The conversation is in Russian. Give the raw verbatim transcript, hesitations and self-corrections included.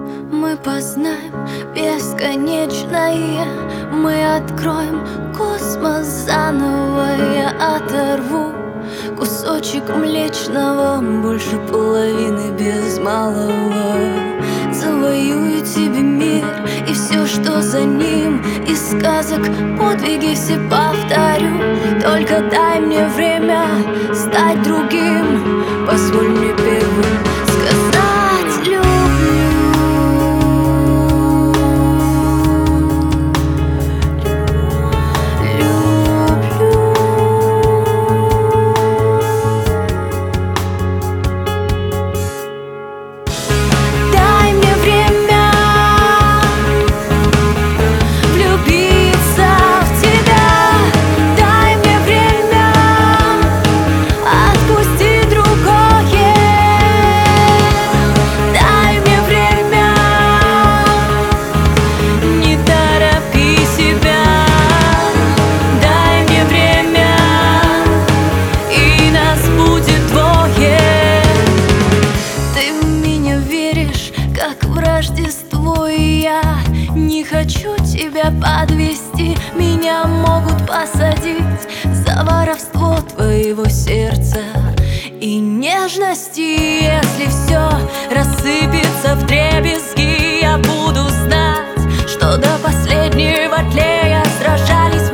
Мы познаем бесконечное, мы откроем космос заново. Я оторву кусочек млечного, больше половины без малого. Завоюю тебе мир и все, что за ним. Из сказок подвиги все повторю. Только дай мне время стать другим. Позволь мне первым сказать люблю. Рождество, и я не хочу тебя подвести. Меня могут посадить за воровство твоего сердца и нежности. Если все рассыпется вдребезги, я буду знать, что до последнего тлея сражались